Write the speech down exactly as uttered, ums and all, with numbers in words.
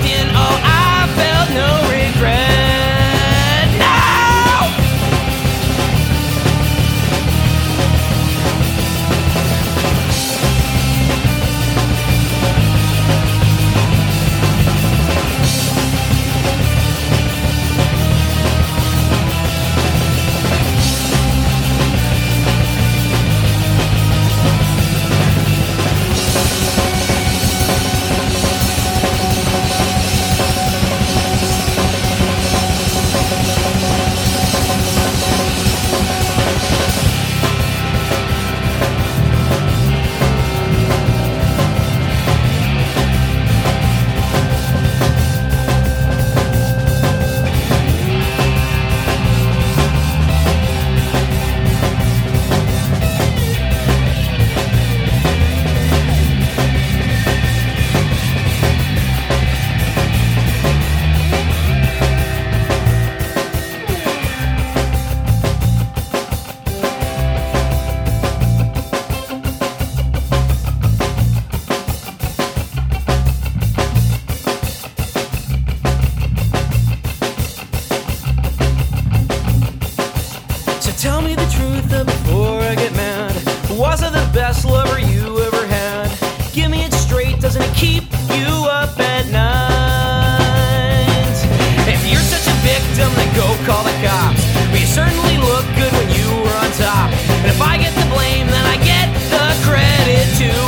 in, oh, I felt no regret. No! Tell me the truth uh, before I get mad. Was I the best lover you ever had? Give me it straight, doesn't it keep you up at night? If you're such a victim, then go call the cops. But you certainly look good when you were on top. And if I get the blame, then I get the credit too.